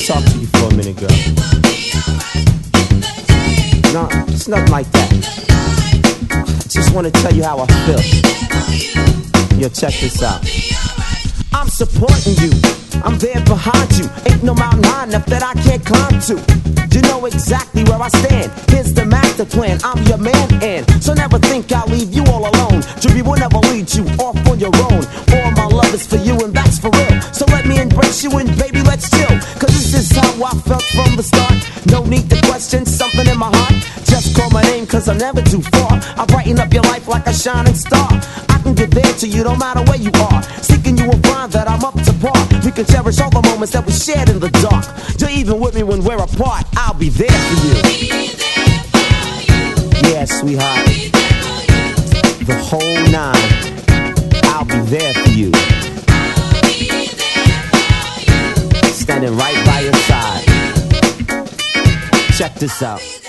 talk to you for a minute, girl. No, it's nothing like that. I just wanna tell you how I feel. Yo, check this out. I'm supporting you, I'm there behind you. Ain't no mountain high enough that I can't climb to. You know exactly where I stand. Here's the master plan, I'm your man, and so never think I'll leave you all alone. Jimmy will never lead you off on your own. All my love is for you, and that's for real. So let me embrace you, and baby, let's chill. Cause this is how I felt from the start. No need to question something in my heart. Just call my name, cause I'm never too far. I brighten up your life like a shining star. I can get there to you no matter where you are. Seeking you will find that I'm up to par. We can cherish all the moments that we shared in the dark. You're even with me when we're apart. I'll be there for you. Yeah, sweetheart. The whole 9. I'll be there for you. Standing right by your side. Check this out.